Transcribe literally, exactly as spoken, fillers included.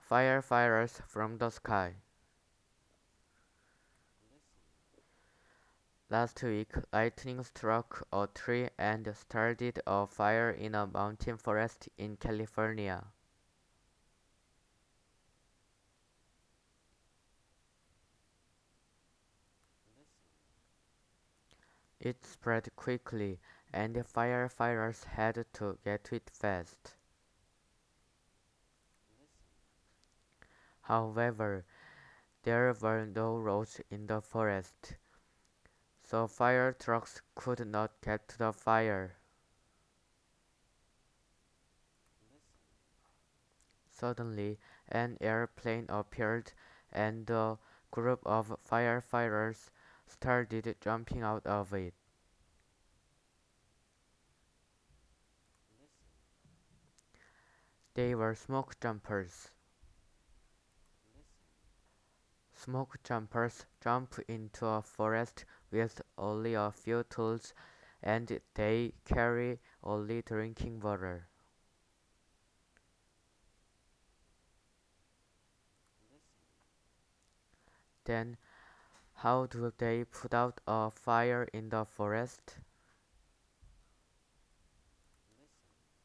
Firefighters from the sky. Last week, lightning struck a tree and started a fire in a mountain forest in California. It spread quickly, and the firefighters had to get to it fast. However, there were no roads in the forest, so fire trucks could not get to the fire. Suddenly, an airplane appeared, and a group of firefighters started jumping out of it. They were smoke jumpers. Smoke jumpers jump into a forest with only a few tools, and they carry only drinking water. Then, how do they put out a fire in the forest?